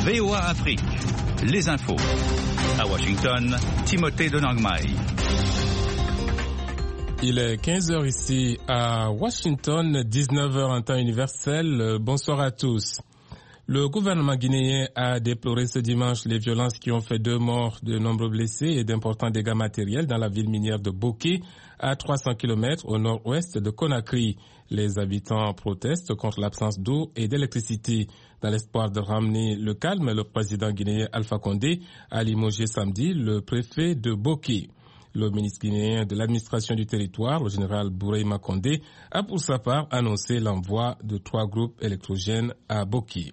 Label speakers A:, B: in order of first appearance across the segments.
A: VOA Afrique, les infos. À Washington, Timothée de Nangmai.
B: Il est 15h ici à Washington, 19h en temps universel. Bonsoir à tous. Le gouvernement guinéen a déploré ce dimanche les violences qui ont fait 2 morts, de nombreux blessés et d'importants dégâts matériels dans la ville minière de Boké, à 300 km au nord-ouest de Conakry. Les habitants protestent contre l'absence d'eau et d'électricité. Dans l'espoir de ramener le calme, le président guinéen Alpha Condé a limogé samedi le préfet de Boké. Le ministre guinéen de l'administration du territoire, le général Bouraïma Condé, a pour sa part annoncé l'envoi de 3 groupes électrogènes à Boké.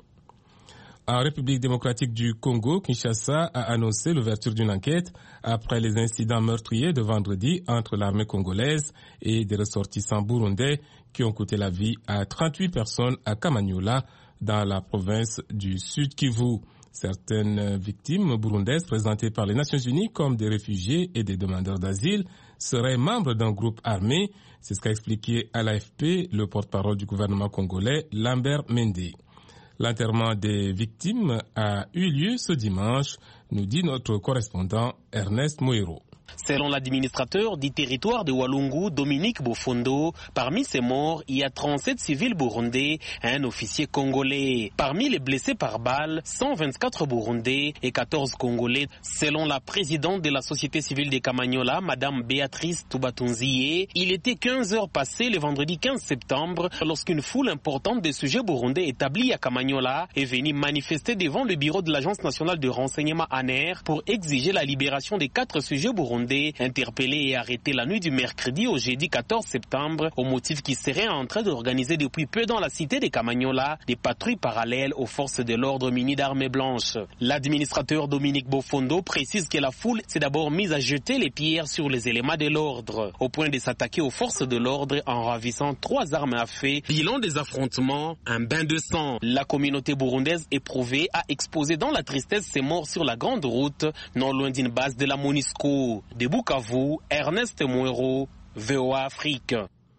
B: En République démocratique du Congo, Kinshasa a annoncé l'ouverture d'une enquête après les incidents meurtriers de vendredi entre l'armée congolaise et des ressortissants burundais qui ont coûté la vie à 38 personnes à Kamanyola, dans la province du Sud Kivu. Certaines victimes burundaises présentées par les Nations Unies comme des réfugiés et des demandeurs d'asile seraient membres d'un groupe armé. C'est ce qu'a expliqué à l'AFP le porte-parole du gouvernement congolais, Lambert Mende. L'enterrement des victimes a eu lieu ce dimanche, nous dit notre correspondant Ernest Moero.
C: Selon l'administrateur du territoire de Walungu, Dominique Bofondo, parmi ces morts, il y a 37 civils burundais et un officier congolais. Parmi les blessés par balle, 124 burundais et 14 congolais. Selon la présidente de la société civile de Kamanyola, Madame Béatrice Toubatunzié, il était 15 heures passées le vendredi 15 septembre lorsqu'une foule importante de sujets burundais établis à Kamanyola est venue manifester devant le bureau de l'Agence nationale de renseignement ANER pour exiger la libération des 4 sujets burundais interpellés et arrêtés la nuit du mercredi au jeudi 14 septembre au motif qu'ils seraient en train d'organiser depuis peu dans la cité de Kamanyola des patrouilles parallèles aux forces de l'ordre munies d'armes blanches. L'administrateur Dominique Bofondo précise que la foule s'est d'abord mise à jeter les pierres sur les éléments de l'ordre, au point de s'attaquer aux forces de l'ordre en ravissant 3 armes à feu. Bilan des affrontements, un bain de sang. La communauté burundaise éprouvée a exposé dans la tristesse ses morts sur la grande route, non loin d'une base de la MONUSCO. De Bukavu, Ernest Moero, VOA Afrique.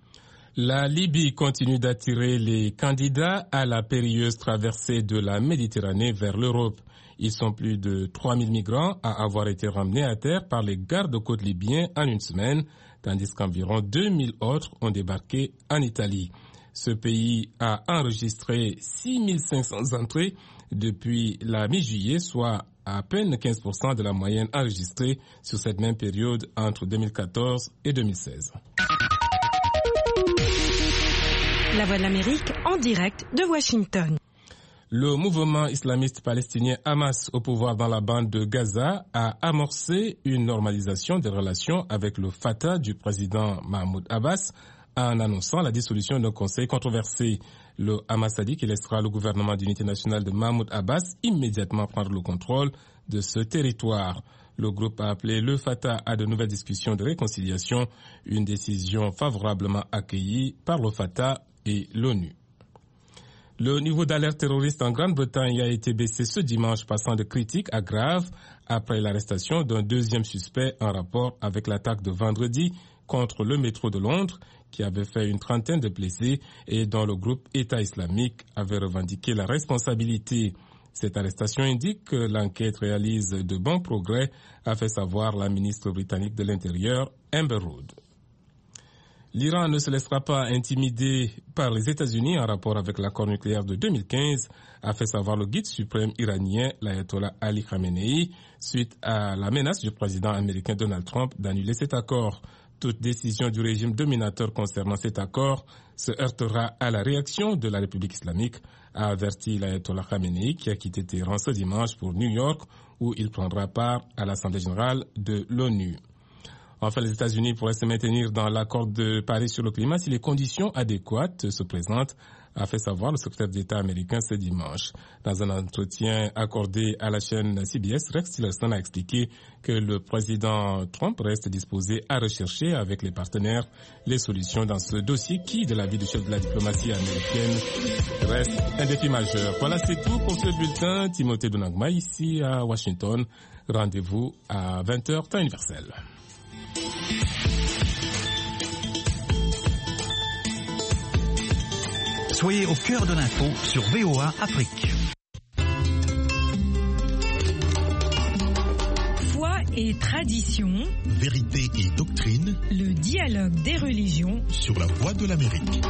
B: La Libye continue d'attirer les candidats à la périlleuse traversée de la Méditerranée vers l'Europe. Ils sont plus de 3000 migrants à avoir été ramenés à terre par les gardes-côtes libyens en une semaine, tandis qu'environ 2000 autres ont débarqué en Italie. Ce pays a enregistré 6500 entrées depuis la mi-juillet, soit à peine 15% de la moyenne enregistrée sur cette même période entre 2014 et 2016.
D: La Voix de l'Amérique en direct de Washington.
B: Le mouvement islamiste palestinien Hamas au pouvoir dans la bande de Gaza a amorcé une normalisation des relations avec le Fatah du président Mahmoud Abbas en annonçant la dissolution d'un conseil controversé. Le Hamas a dit qu'il laissera le gouvernement d'unité nationale de Mahmoud Abbas immédiatement prendre le contrôle de ce territoire. Le groupe a appelé le Fatah à de nouvelles discussions de réconciliation, une décision favorablement accueillie par le Fatah et l'ONU. Le niveau d'alerte terroriste en Grande-Bretagne a été baissé ce dimanche, passant de critique à grave après l'arrestation d'un deuxième suspect en rapport avec l'attaque de vendredi contre le métro de Londres, qui avait fait une trentaine de blessés et dont le groupe État islamique avait revendiqué la responsabilité. Cette arrestation indique que l'enquête réalise de bons progrès, a fait savoir la ministre britannique de l'Intérieur, Amber Rudd. L'Iran ne se laissera pas intimider par les États-Unis en rapport avec l'accord nucléaire de 2015, a fait savoir le guide suprême iranien, l'ayatollah Ali Khamenei, suite à la menace du président américain Donald Trump d'annuler cet accord. Toute décision du régime dominateur concernant cet accord se heurtera à la réaction de la République islamique, a averti l'ayatollah Khamenei, qui a quitté Téhéran ce dimanche pour New York, où il prendra part à l'Assemblée générale de l'ONU. Enfin, les États-Unis pourraient se maintenir dans l'accord de Paris sur le climat si les conditions adéquates se présentent, a fait savoir le secrétaire d'État américain ce dimanche. Dans un entretien accordé à la chaîne CBS, Rex Tillerson a expliqué que le président Trump reste disposé à rechercher avec les partenaires les solutions dans ce dossier qui, de l'avis du chef de la diplomatie américaine, reste un défi majeur. Voilà, c'est tout pour ce bulletin. Timothée de Nangmai, ici à Washington. Rendez-vous à 20h, temps universel.
A: Soyez au cœur de l'info sur VOA Afrique.
D: et tradition,
E: vérité et doctrine,
D: le dialogue des religions
E: sur la Voix de l'Amérique.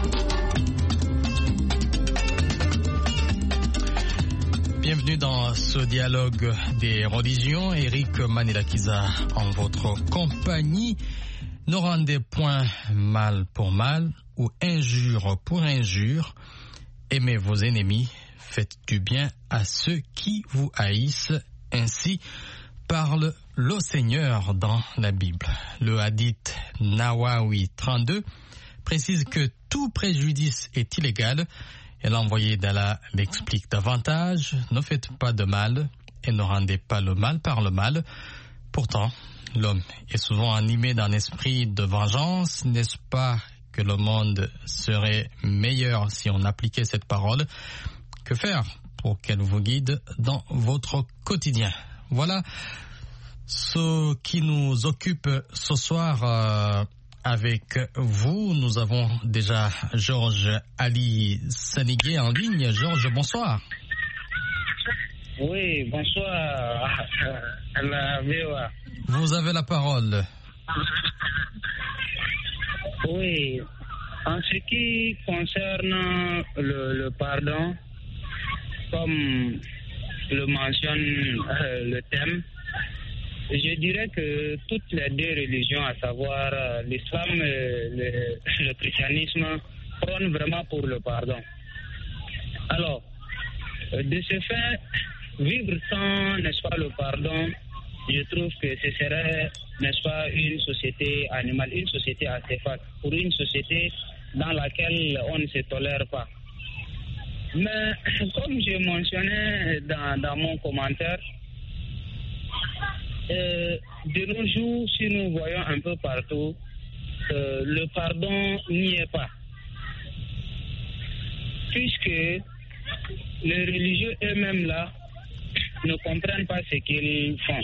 F: Bienvenue dans ce dialogue des religions. Eric Manilakiza en votre compagnie. Ne rendez point mal pour mal ou injure pour injure. Aimez vos ennemis, faites du bien à ceux qui vous haïssent. Ainsi parle le Seigneur dans la Bible. Le hadith Nawawi 32 précise que tout préjudice est illégal. Et l'envoyé d'Allah l'explique davantage. Ne faites pas de mal et ne rendez pas le mal par le mal. Pourtant, l'homme est souvent animé d'un esprit de vengeance. N'est-ce pas que le monde serait meilleur si on appliquait cette parole? Que faire pour qu'elle vous guide dans votre quotidien? Voilà ce qui nous occupe ce soir. Avec vous, nous avons déjà Georges Ali Sanigué en ligne. Georges, bonsoir.
G: Oui, bonsoir à la VOA.
F: Vous avez la parole.
G: Oui, en ce qui concerne le pardon, comme le mentionne le thème, je dirais que toutes les deux religions, à savoir l'islam et le christianisme, prônent vraiment pour le pardon. Alors, de ce fait, vivre sans, n'est-ce pas, le pardon, je trouve que ce serait, n'est-ce pas, une société animale, une société artefact, pour une société dans laquelle on ne se tolère pas. Mais comme je mentionnais dans mon commentaire, de nos jours, si nous voyons un peu partout, le pardon n'y est pas. Puisque les religieux eux-mêmes là ne comprennent pas ce qu'ils font.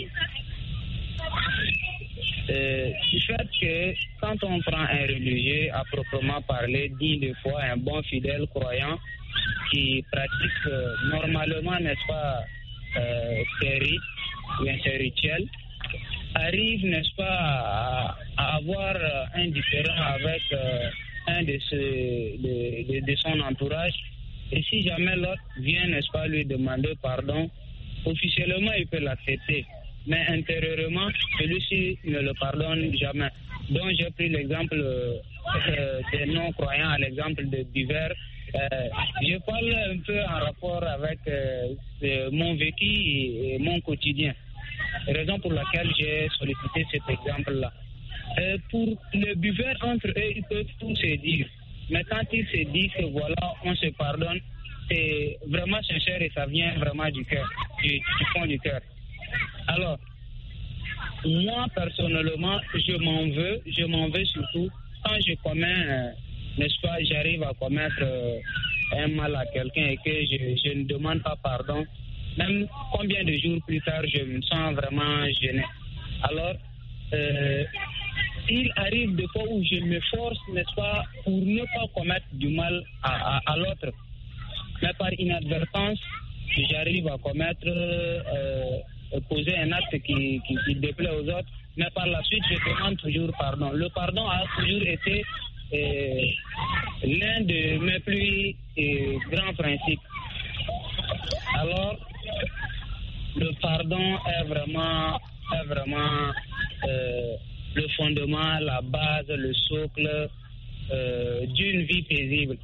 G: Du fait que quand on prend un religieux à proprement parler, dit de foi, un bon fidèle croyant qui pratique normalement, n'est-ce pas, ses rites, bien ces rituels, arrive, n'est-ce pas, à avoir un différend avec un de son entourage. Et si jamais l'autre vient, n'est-ce pas, lui demander pardon, officiellement il peut l'accepter. Mais intérieurement, celui-ci ne le pardonne jamais. Donc j'ai pris l'exemple des non-croyants à l'exemple de divers. Je parle un peu en rapport avec mon vécu et mon quotidien. Raison pour laquelle j'ai sollicité cet exemple-là. Pour les buveurs entre eux, ils peuvent tout se dire. Mais quand ils se disent que voilà, on se pardonne, c'est vraiment sincère et ça vient vraiment du cœur, du fond du cœur. Alors, moi personnellement, je m'en veux surtout quand je commets, n'est-ce pas, j'arrive à commettre un mal à quelqu'un et que je ne demande pas pardon. Même combien de jours plus tard, je me sens vraiment gêné. Alors, il arrive des fois où je me force, n'est-ce pas, pour ne pas commettre du mal à l'autre. Mais par inadvertance, j'arrive à commettre, poser un acte qui déplaît aux autres. Mais par la suite, je demande toujours pardon. Le pardon a toujours été l'un de mes plus grands principes. Alors, le pardon est vraiment le fondement, la base, le socle d'une vie paisible.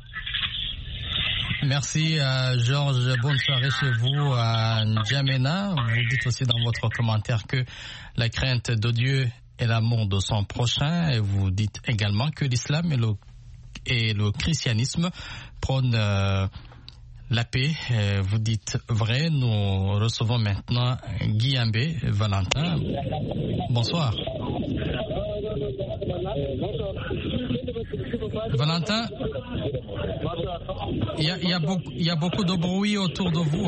F: Merci Georges, bonne soirée chez vous à N'Djamena. Vous dites aussi dans votre commentaire que la crainte de Dieu est l'amour de son prochain et vous dites également que l'islam et le christianisme prônent la paix. Vous dites vrai. Nous recevons maintenant Guy Ambé, Valentin. Bonsoir. Valentin, il y a beaucoup de bruit autour de vous.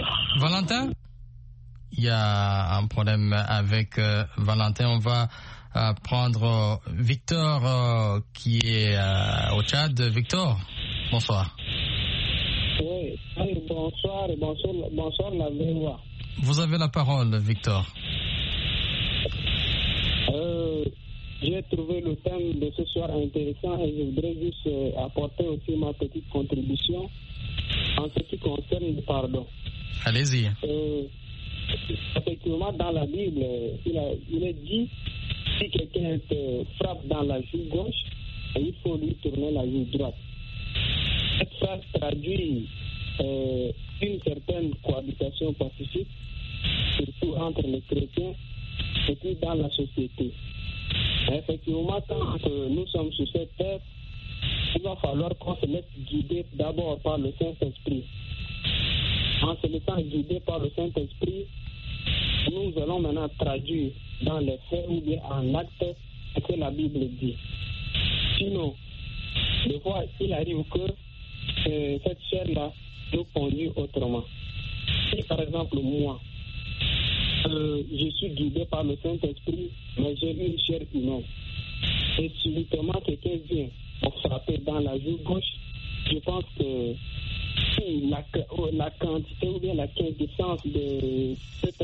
F: Valentin, il y a un problème avec Valentin. On va prendre Victor qui est au Tchad. Victor, bonsoir.
H: Oui, bonsoir la VOA.
F: Vous avez la parole, Victor.
H: J'ai trouvé le thème de ce soir intéressant et je voudrais juste apporter aussi ma petite contribution en ce qui concerne le pardon.
F: Allez-y.
H: Effectivement, dans la Bible, il est dit si quelqu'un te frappe dans la joue gauche, il faut lui tourner la joue droite. Cette phrase traduit une certaine cohabitation pacifique, surtout entre les chrétiens et puis dans la société. Effectivement, quand nous sommes sur cette terre, il va falloir qu'on se laisse guider d'abord par le Saint-Esprit. En se laissant guider par le Saint-Esprit, nous allons maintenant traduire dans les faits ou bien en actes ce que la Bible dit. Sinon, des fois, il arrive que cette chair-là nous conduit autrement. Si par exemple, moi, je suis guidé par le Saint-Esprit, mais j'ai une chair humaine, et subitement quelqu'un vient me frapper dans la joue gauche, je pense que si la quantité ou bien la quintessence de cet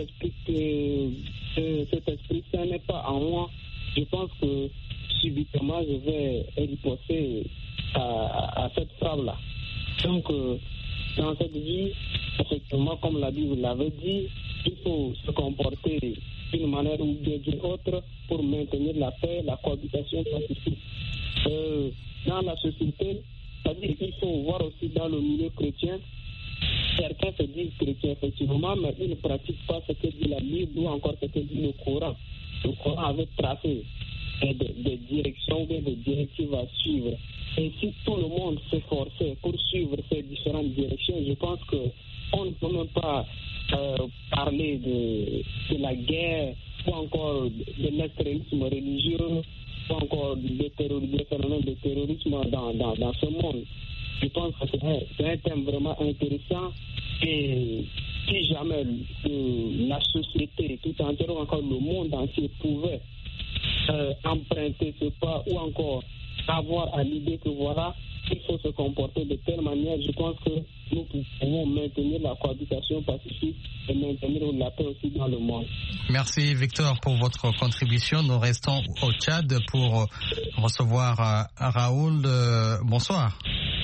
H: esprit saint n'est pas en moi, je pense que subitement je vais riposter à cette frappe-là. Donc, dans cette vie, effectivement, comme la Bible l'avait dit, il faut se comporter d'une manière ou d'une autre pour maintenir la paix, la cohabitation pacifique. Dans la société, c'est-à-dire qu'il faut voir aussi dans le milieu chrétien, certains se disent chrétiens effectivement, mais ils ne pratiquent pas ce que dit la Bible ou encore ce que dit le Coran. Le Coran avait tracé des directions ou des directives à suivre. Et si tout le monde s'efforçait pour suivre ces différentes directions, je pense qu'on ne peut même pas parler de la guerre ou encore de l'extrémisme religieux ou encore des phénomènes de terrorisme dans ce monde. Je pense que c'est un thème vraiment intéressant et si jamais la société tout entière ou encore le monde entier pouvait emprunter ce pas ou encore avoir à l'idée que voilà, il faut se comporter de telle manière, je pense que nous pouvons maintenir la cohabitation pacifique et maintenir la paix aussi dans le monde.
F: Merci Victor pour votre contribution. Nous restons au Tchad pour recevoir Raoul. Bonsoir.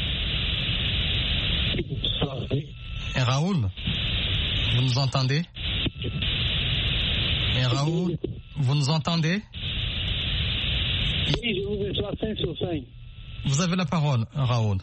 F: Et Raoul, vous nous entendez? Et Raoul, vous nous entendez?
H: Oui, je vous reçois 5 sur 5.
F: Vous avez la parole, Raoul.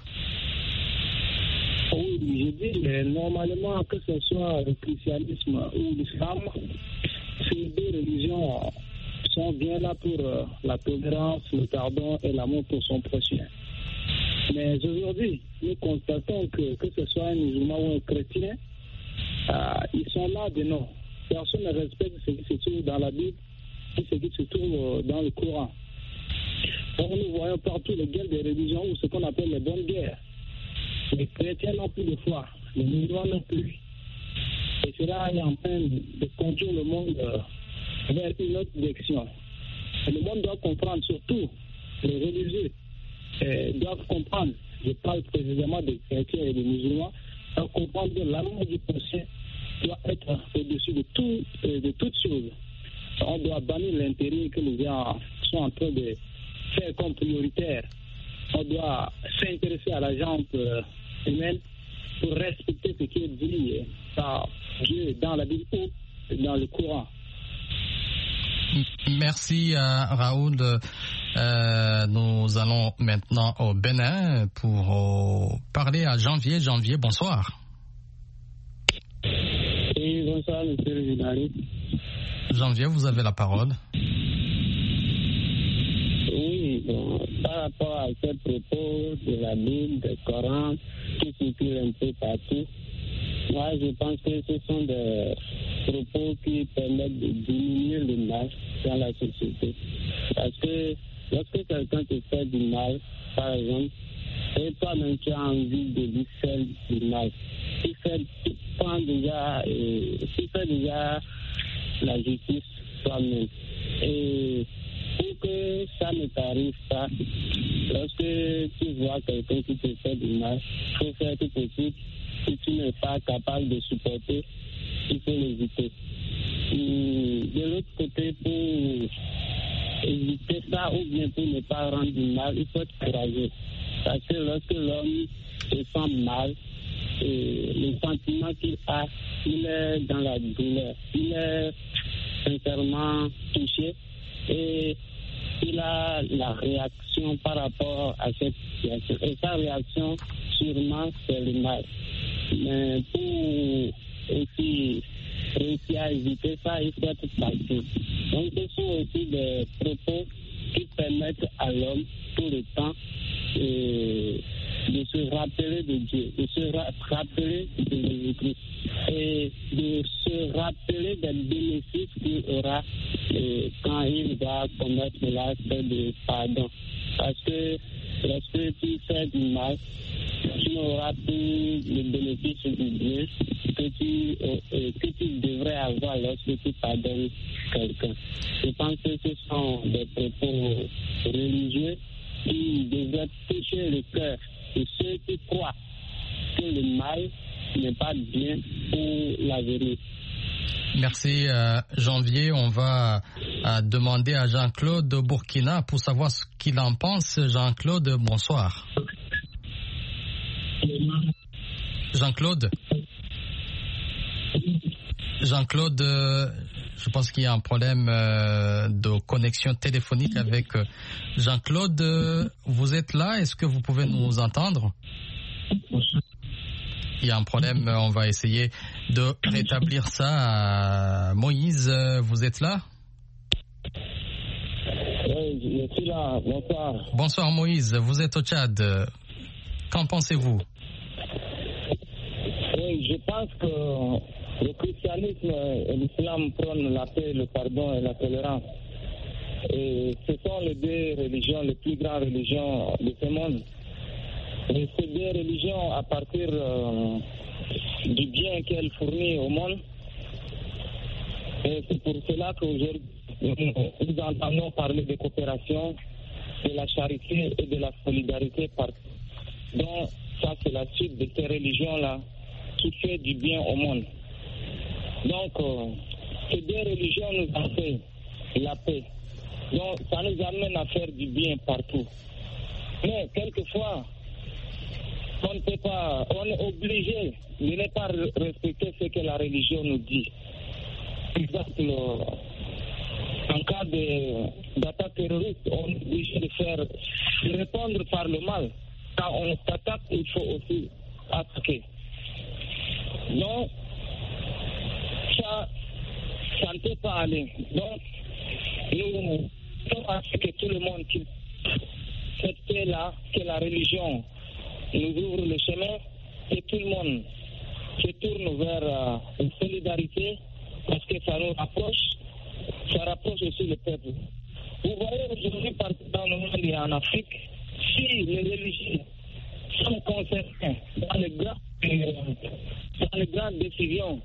H: Oui, je dis normalement que ce soit le christianisme ou l'islam, ces deux religions sont bien là pour la tolérance, le pardon et l'amour pour son prochain. Mais aujourd'hui, nous constatons que ce soit un musulman ou un chrétien, ils sont là de non. Personne ne respecte ce qui se trouve dans la Bible et ce qui se trouve dans le Coran. Donc nous voyons partout les guerres des religions ou ce qu'on appelle les bonnes guerres. Les chrétiens n'ont plus de foi, les musulmans non plus. Et cela est en train de conduire le monde vers une autre direction. Et le monde doit comprendre, surtout les religieux doivent comprendre, je parle précisément des chrétiens et des musulmans, doivent comprendre que l'amour du prochain doit être au-dessus de toutes choses. On doit bannir l'intérêt que les gens sont en train de faire comme prioritaire. On doit s'intéresser à la jambe humaine pour respecter ce qui est dit par Dieu dans la Bible ou dans le Coran.
F: Merci Raoul. Nous allons maintenant au Bénin pour parler à Janvier. Janvier, bonsoir.
H: Oui, bonsoir, monsieur le journaliste.
F: Janvier, vous avez la parole.
H: Oui, bon, par rapport à ces propos de la Bible, du Coran, qui circulent un peu partout, moi je pense que ce sont des propos qui permettent de diminuer le mal dans la société. Parce que lorsque quelqu'un te fait du mal, par exemple, et toi-même tu as envie de lui faire du mal, tu fais déjà la justice toi-même. Et pour que ça ne t'arrive pas, lorsque tu vois quelqu'un qui te fait du mal, il faut faire tout possible. Si tu n'es pas capable de supporter, il faut l'éviter. De l'autre côté, pour éviter ça ou bien pour ne pas rendre du mal, il faut être courageux. Parce que lorsque l'homme se sent mal, le sentiment qu'il a, il est dans la douleur, il est sincèrement touché et il a la réaction par rapport à cette situation. Et sa réaction, sûrement, c'est le mal. Mais pour aussi réussir à éviter ça, il faut être patient. Donc, ce sont aussi des propos qui permettent à l'homme, tout le temps, de se rappeler de Dieu, de se rappeler de Jésus-Christ et de se rappeler des bénéfices qu'il aura quand il va commettre l'acte de pardon. Parce que lorsque tu fais du mal, tu n'auras plus le bénéfice du bien que tu devrais avoir lorsque tu pardonnes quelqu'un. Je pense que ce sont des propos religieux qui devraient toucher le cœur de ceux qui croient que le mal n'est pas bien pour l'avenir.
F: Merci Janvier. On va demander à Jean-Claude de Burkina pour savoir ce qu'il en pense. Jean-Claude, bonsoir. Jean-Claude, je pense qu'il y a un problème de connexion téléphonique avec Jean-Claude. Vous êtes là? Est-ce que vous pouvez nous entendre? Il y a un problème, on va essayer de rétablir ça. Moïse, vous êtes là?
H: Oui, je suis là. Bonsoir.
F: Bonsoir Moïse, vous êtes au Tchad. Qu'en pensez-vous?
H: Oui, je pense que le christianisme et l'islam prônent la paix, le pardon et la tolérance. Et ce sont les deux religions, les plus grandes religions de ce monde. Et ces deux religions, à partir du bien qu'elles fournissent au monde, et c'est pour cela qu'aujourd'hui, nous entendons parler de coopération, de la charité et de la solidarité partout. Donc, ça, c'est la suite de ces religions-là qui fait du bien au monde. Donc, ces deux religions nous enseignent la paix. Donc, ça nous amène à faire du bien partout. Mais, quelquefois, on ne peut pas, on est obligé de ne pas respecter ce que la religion nous dit. Par exemple, en cas d'attaque terroriste, on est obligé de répondre par le mal. Quand on s'attaque, il faut aussi attaquer. Donc, ça ne peut pas aller. Donc, nous devons assurer que tout le monde quitte cette paix-là, que la religion nous ouvre le chemin, que tout le monde se tourne vers une solidarité, parce que ça nous rapproche, ça rapproche aussi le peuple. Vous voyez aujourd'hui partout dans le monde et en Afrique, si les religieux sont concernés dans les grandes décisions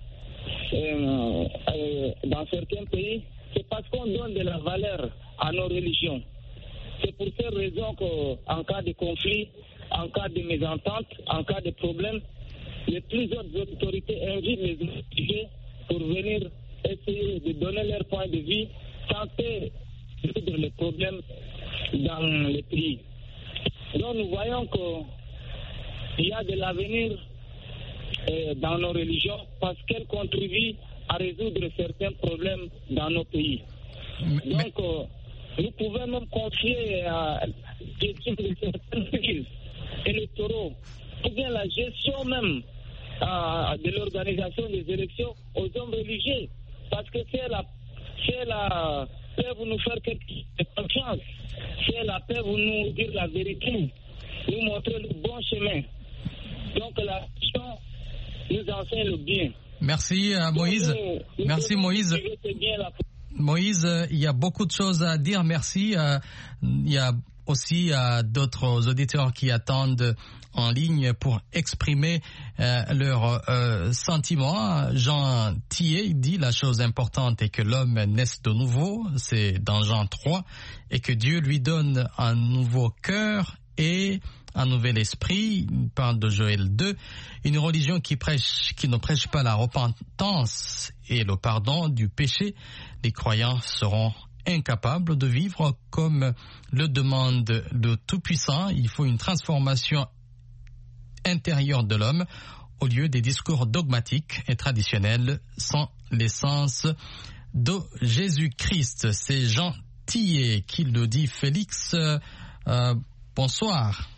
H: dans certains pays, c'est parce qu'on donne de la valeur à nos religions. C'est pour cette raison qu'en cas de conflit, en cas de mésentente, en cas de problème, les plus hautes autorités invitent les religieux pour venir essayer de donner leur point de vue, tenter de résoudre les problèmes dans les pays. Donc nous voyons qu'il y a de l'avenir dans nos religions parce qu'elles contribuent à résoudre certains problèmes dans nos pays. Donc nous pouvons même confier à la gestion de certaines crises électoraux ou bien la gestion même de l'organisation des élections aux hommes religieux, parce que c'est la peuvent nous faire quelque confiance, c'est la peuvent nous dire la vérité, nous montrer le bon chemin. Donc la religion nous enseigne le bien.
F: Merci Moïse. Merci Moïse. Moïse, il y a beaucoup de choses à dire. Merci. Il y a aussi à d'autres auditeurs qui attendent en ligne pour exprimer leurs sentiments. Jean Thier dit la chose importante est que l'homme naisse de nouveau, c'est dans Jean 3, et que Dieu lui donne un nouveau cœur et un nouvel esprit. Il parle de Joël 2, une religion qui ne prêche pas la repentance et le pardon du péché. Les croyants seront incapables de vivre comme le demande le Tout-Puissant. Il faut une transformation intérieure de l'homme au lieu des discours dogmatiques et traditionnels sans l'essence de Jésus-Christ. C'est Jean Thier qui le dit. Félix, bonsoir.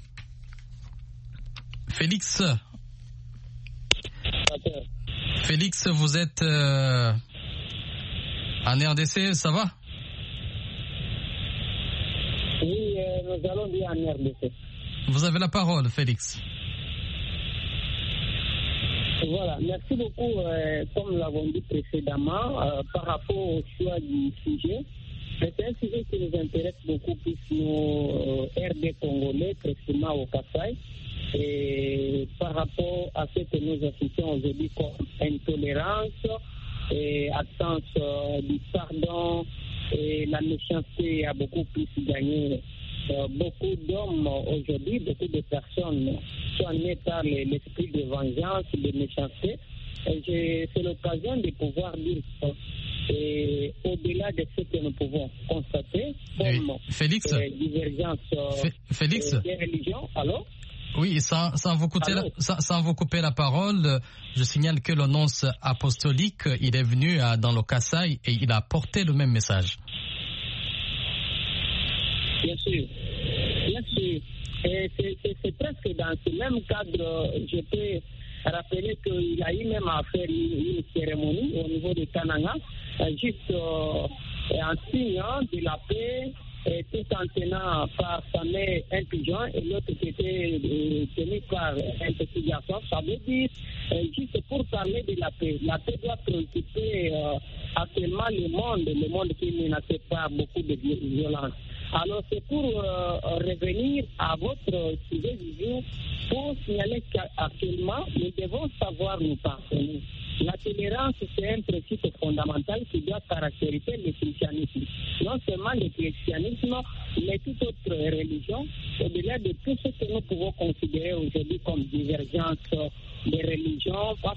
F: Félix, vous êtes en RDC, ça va?
H: Oui, nous allons dire en RDC.
F: Vous avez la parole, Félix.
H: Voilà, merci beaucoup. Comme nous l'avons dit précédemment, par rapport au choix du sujet, c'est un sujet qui nous intéresse beaucoup plus nos RD congolais, précisément au Kasaï. Et par rapport à ce que nous assistons aujourd'hui comme intolérance et absence du pardon et la méchanceté a beaucoup plus gagné. Beaucoup d'hommes aujourd'hui, beaucoup de personnes sont nées par l'esprit de vengeance, de méchanceté. Et c'est l'occasion de pouvoir dire ça. Et au-delà de ce que nous pouvons constater comme
F: Félix,
H: divergence des religions. Alors
F: oui, sans vous couper la parole, je signale que le nonce apostolique, il est venu dans le Kasaï et il a porté le même message.
H: Bien sûr. Et c'est presque dans ce même cadre, je peux rappeler qu'il a eu même à faire une cérémonie au niveau de Kananga, juste en signant de la paix, et tout en tenant par sa main un pigeon et l'autre qui était tenu par un petit garçon. Ça veut dire, juste pour parler de la paix. La paix doit préoccuper actuellement le monde qui est menacé par beaucoup de violence. Alors c'est pour revenir à votre sujet du jour, pour signaler qu'actuellement, nous devons savoir nous pardonner. La tolérance, c'est un principe fondamental qui doit caractériser le christianisme. Non seulement le christianisme, mais toute autre religion, au-delà de tout ce que nous pouvons considérer aujourd'hui comme divergence des religions, parce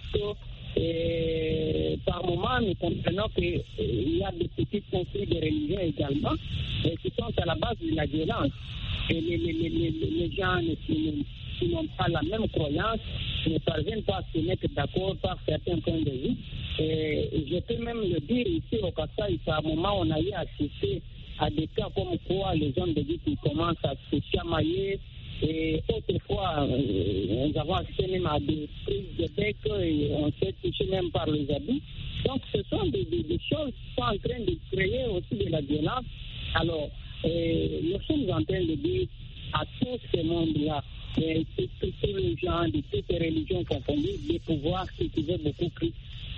H: que par moment, nous comprenons qu'il y a des petits conflits de religion également, qui sont à la base de la violence. Et les gens qui n'ont pas la même croyance ne parviennent pas à se mettre d'accord par certains points de vue. Et je peux même le dire ici au Kasaï, à un moment, on a eu assisté à des cas comme quoi les hommes de vie qui commencent à se chamailler. Et autrefois, nous avons assisté même à des prises de bec et on s'est touché même par les abus. Donc, ce sont des choses qui sont en train de créer aussi de la violence. Alors, nous sommes en train de dire à tout ce monde-là, tous les gens de toutes les religions confondues, de pouvoir cultiver beaucoup plus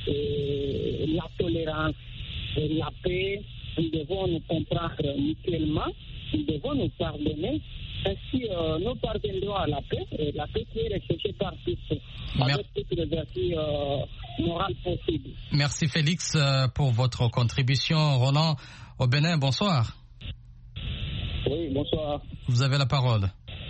H: la tolérance, la paix. Nous devons nous comprendre mutuellement, nous devons nous pardonner. Ainsi, nous pardonnerons à la paix qui est recherchée par tous, avec toutes les vertus morales possibles.
F: Merci Félix pour votre contribution. Roland au Bénin, bonsoir.
H: Oui, bonsoir.
F: Vous avez la parole.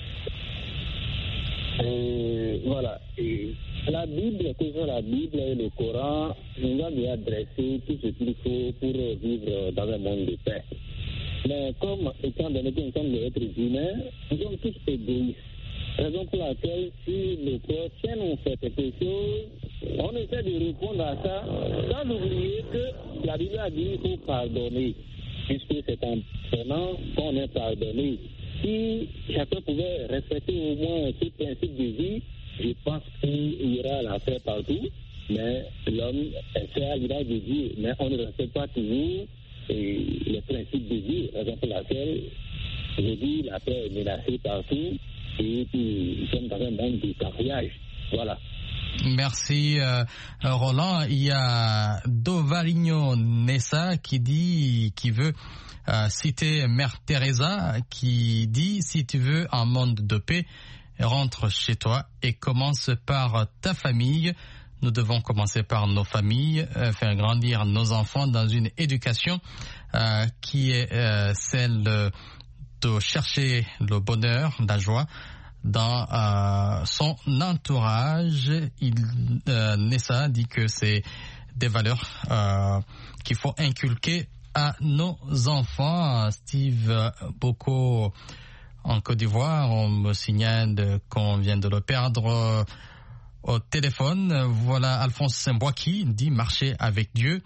H: Voilà. La Bible, toujours la Bible et le Coran, nous a bien adressé tout ce qu'il faut pour vivre dans un monde de paix. Mais comme, étant donné que nous sommes des êtres humains, nous sommes tous égoïstes. Raison pour laquelle, si le prochain nous fait quelque chose, on essaie de répondre à ça, sans oublier que la Bible a dit qu'il faut pardonner, puisque c'est en pardonnant qu'on est pardonné. Si chacun pouvait respecter au moins ce principe de vie, je pense qu'il y aura la paix partout, mais l'homme est à l'image de Dieu, mais on ne respecte pas toujours les principes de vie, raison pour laquelle je dis la paix est menacée partout et puis nous sommes dans un monde de cafouillage. Voilà.
F: Merci Roland. Il y a Dovaligno Nessa qui veut citer Mère Teresa, qui dit: si tu veux un monde de paix, rentre chez toi et commence par ta famille. Nous devons commencer par nos familles, faire grandir nos enfants dans une éducation qui est celle de chercher le bonheur, la joie dans son entourage. Nessa dit que c'est des valeurs qu'il faut inculquer à nos enfants. Steve Boko en Côte d'Ivoire, on me signale qu'on vient de le perdre au téléphone. Voilà, Alphonse Mbouaki dit: marcher avec Dieu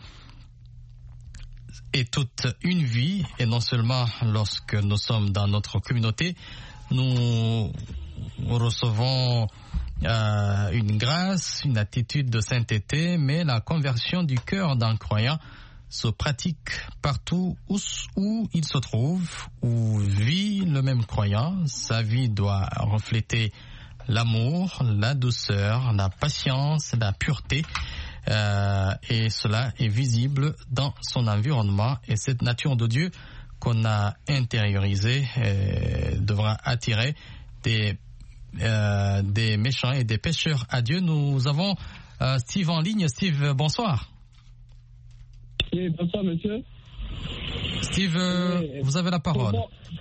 F: est toute une vie, et non seulement lorsque nous sommes dans notre communauté, nous recevons une grâce, une attitude de sainteté, mais la conversion du cœur d'un croyant se pratique partout où il se trouve, où vit le même croyant. Sa vie doit refléter l'amour, la douceur, la patience, la pureté, et cela est visible dans son environnement. Et cette nature de Dieu qu'on a intériorisée devra attirer des méchants et des pécheurs à Dieu. Nous avons Steve en ligne. Steve, bonsoir.
H: Oui, bonsoir, monsieur.
F: Steve, vous avez la parole.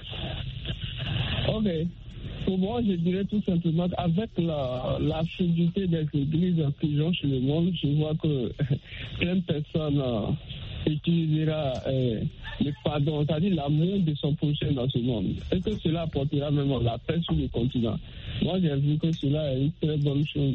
H: Ok. Pour moi, je dirais tout simplement qu'avec la fluidité des églises qui chez le monde, je vois que plein de personnes utilisera le pardon, c'est-à-dire l'amour de son prochain dans ce monde. Et que cela apportera même la paix sur le continent. Moi, j'ai vu que cela est une très bonne chose.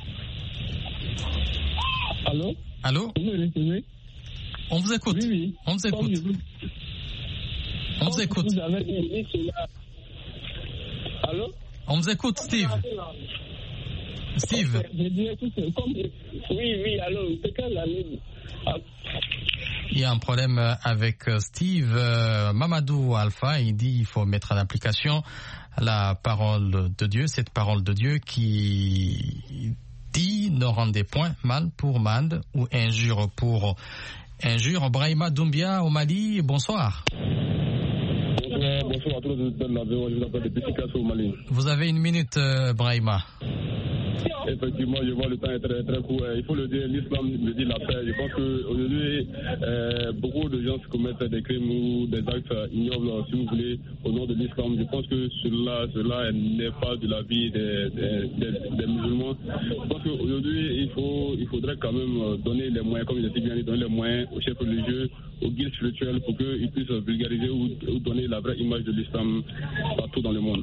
H: Allô?
F: Allô?
H: Vous me recevez?
F: On vous écoute.
H: Oui.
F: On vous écoute. On vous écoute.
H: Vous avez dit cela. Allô?
F: On vous écoute, Steve. Steve.
H: Je dirais tout ça. Oui, allô, c'est quelle l'année?
F: Il y a un problème avec Steve. Mamadou Alpha, il dit qu'il faut mettre en application la parole de Dieu, cette parole de Dieu qui dit: ne rendez point mal pour mal ou injure pour injure. Brahima Doumbia au Mali, bonsoir.
I: Bonsoir à tous les auditeurs de la VOA, je vous appelle depuis Picasso au Mali.
F: Vous avez une minute, Brahima.
I: Effectivement, je vois le temps est très très court. Il faut le dire, l'islam me dit la paix. Je pense qu'aujourd'hui, beaucoup de gens commettent des crimes ou des actes ignobles, si vous voulez, au nom de l'islam. Je pense que cela n'est pas de la vie des musulmans. Je pense qu'aujourd'hui, il faudrait quand même donner les moyens, comme je l'ai bien dit, donner les moyens aux chefs religieux, aux guides spirituels pour qu'ils puissent vulgariser ou donner la vraie image de l'islam partout dans le monde.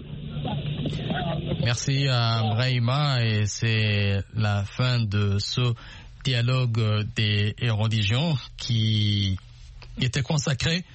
F: Merci à Brahima, et c'est la fin de ce dialogue des religions qui était consacré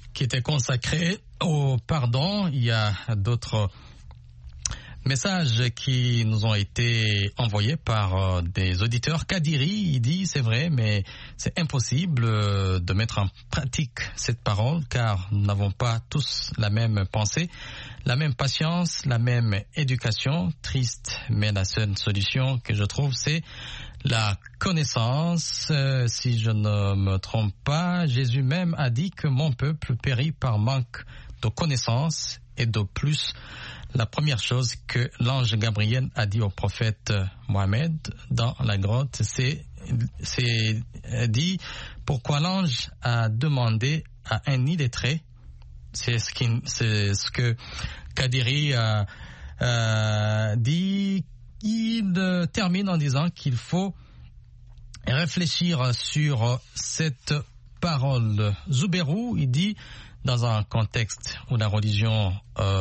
F: au pardon. Il y a d'autres messages qui nous ont été envoyés par des auditeurs. Kadiri, il dit: c'est vrai, mais c'est impossible de mettre en pratique cette parole, car nous n'avons pas tous la même pensée, la même patience, la même éducation. Triste, mais la seule solution que je trouve, c'est la connaissance. Si je ne me trompe pas, Jésus même a dit que mon peuple périt par manque de connaissance. Et de plus, la première chose que l'ange Gabriel a dit au prophète Mohammed dans la grotte, c'est dit: pourquoi l'ange a demandé à un illettré. C'est ce que Kadiri a dit. Il termine en disant qu'il faut réfléchir sur cette parole. Zouberou, il dit: dans un contexte où la religion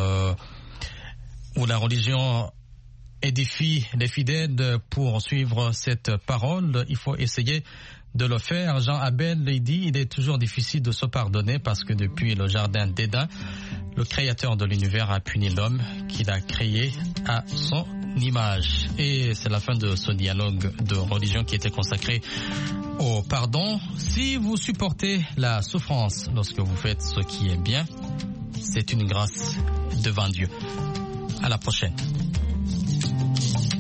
F: édifie les fidèles pour suivre cette parole, il faut essayer de le faire. Jean Abel, il dit: il est toujours difficile de se pardonner parce que depuis le jardin d'Éden, le créateur de l'univers a puni l'homme qu'il a créé à son image. Et c'est la fin de ce dialogue de religion qui était consacré au pardon. Si vous supportez la souffrance lorsque vous faites ce qui est bien, c'est une grâce devant Dieu. À la prochaine.